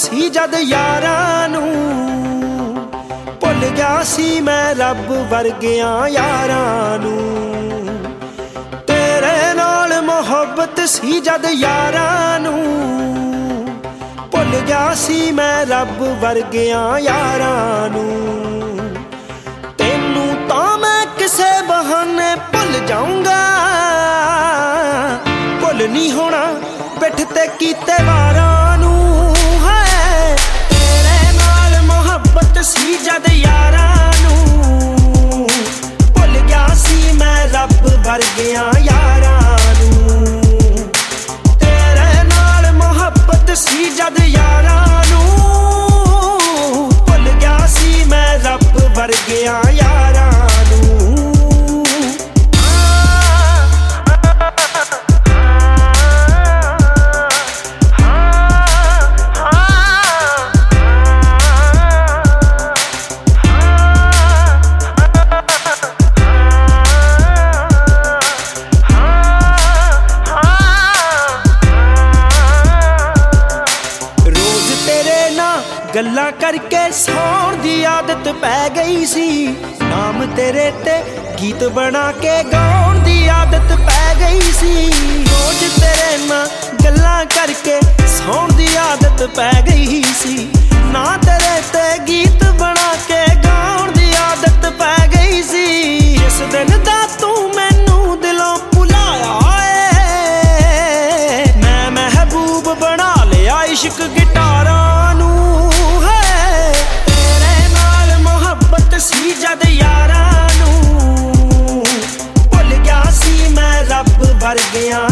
सी जद यारां नूं, भुल गया सी मैं रब वर्गियां यारां नूं। तेरे नाल मोहब्बत सी जद यारां नूं, भुल गया सी मैं रब वर्गियां यारां नूं। तेनू तां मैं किसे बहाने भुल जाऊंगा, भुल नहीं होना पिठ ते कीते वारां नूं। है तेरे नाल मोहब्बत सी जद यारां नूं, भुल गया सी मैं रब वर्गियां यारां नूं। तेरे नाल मोहब्बत सी जद यारां नूं, भुल गया सी मैं रब वर्गियां यारां नूं। गल्लां करके सौण दी आदत पै गई सी, नाम तेरे ते गीत बना के गाउण दी आदत पै गई सी। रोज तेरे नाल गल्लां करके सौण दी आदत पै गई सी, ना तेरे ते गीत बना के गाउण दी आदत पै गई सी। इस दिन दा तू मैनू दिलों भुलाया ऐ, मैं महबूब बना लिया इश्क गिटारां नूं। सी जद यारां नूं, भुल गया सी मैं रब वर्गियां